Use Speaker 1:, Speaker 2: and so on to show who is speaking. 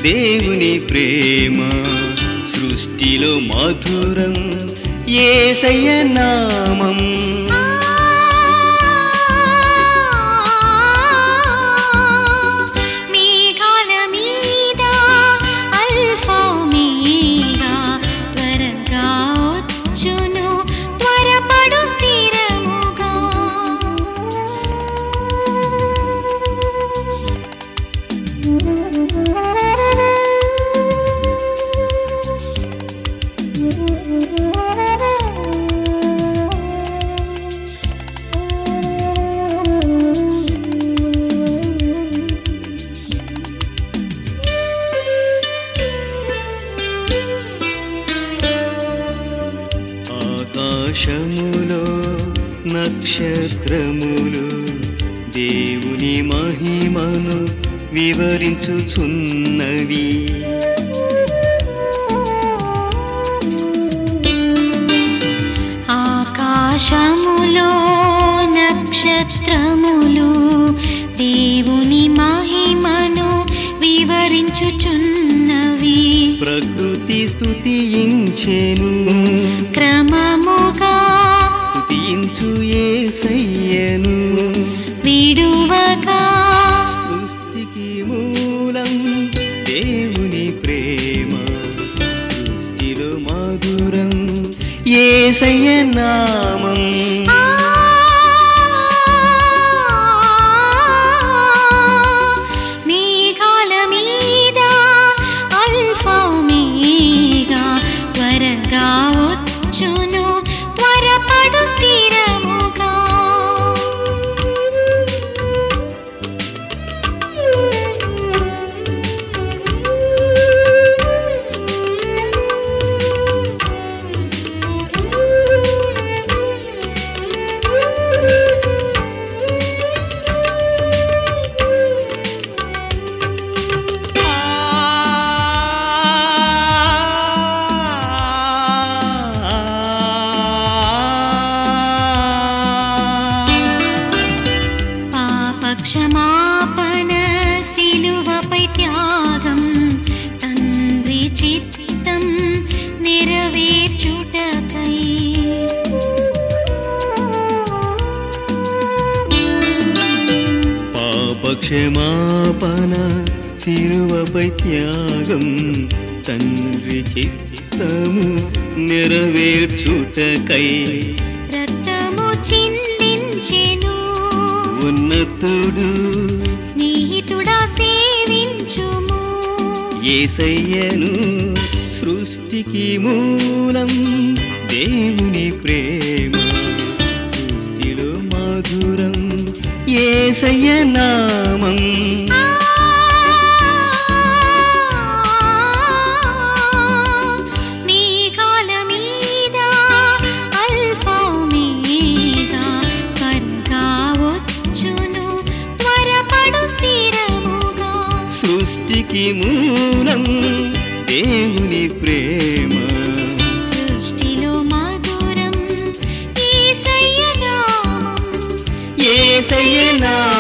Speaker 1: దేవుని ప్రేమ సృష్టిలో మధురం యేసయ్య నామం. ఆకాశములో నక్షత్రములు దేవుని మహిమను వివరించుచున్నవి.
Speaker 2: ఆకాశములో నక్షత్రములు దేవుని మహిమను వివరించుచున్నవి.
Speaker 1: ప్రకృతి స్తుతించెను
Speaker 2: క్రమముగా
Speaker 1: స్తుతించు యేసయ్యను
Speaker 2: విడువగా.
Speaker 1: సృష్టికి మూలం దేవుని ప్రేమ సృష్టిలో మధురం యేసయ్య నామం.
Speaker 2: మేఘాల మీద అల్ఫా ఒమేగా త్వరగా వచ్చును త్వరపడు స్థిరముగా. క్షమాపణ సిలువపై త్యాగం తండ్రి చిత్తం నెరవేర్చుటకై.
Speaker 1: పాప క్షమాపణ సిలువపై త్యాగం తండ్రి చిత్తము నెరవేర్చుటకై.
Speaker 2: రక్తము చిందించెను
Speaker 1: ఉన్నతుడు
Speaker 2: స్నేహితుడా సేవించుము.
Speaker 1: యేసయ్యను సృష్టికి మూలం దేవుని ప్రేమ సృష్టిలో మధురం యేసయ్య నామం.
Speaker 2: మేఘాల మీద అల్ఫా ఒమేగా త్వరగా వచ్చును త్వరపడు స్థిరముగా.
Speaker 1: సృష్టికి మూలం దేవుని ప్రేమ
Speaker 2: సృష్టిలో మధురం యేసయ్య నామం.
Speaker 1: యేసయ్య నామం.